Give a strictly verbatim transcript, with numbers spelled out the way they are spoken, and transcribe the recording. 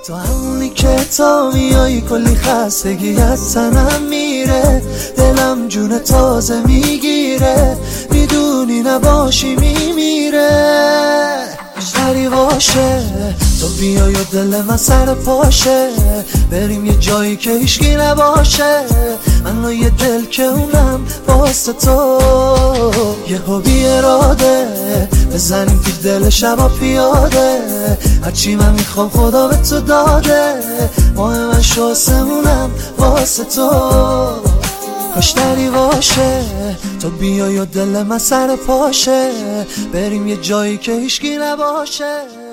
تو همونی که تا میایی کلی خستگی از تنم میره، دلم جون تازه میگیره، میدونی نباشی میمیره. بیشتری باشه تو بیای و دل من سر پاشه، بریم یه جایی که هیچکی نباشه، من یه دل که اونم واسه تو. یه بی اراده بزنیم تو دل شبا پیاده، هرچی من میخوام خدا به تو داده، ماه من شاسمونم واسه تو. کاشتری باشه تو بیای و دل من سر پاشه، بریم یه جایی که هیچکی نباشه.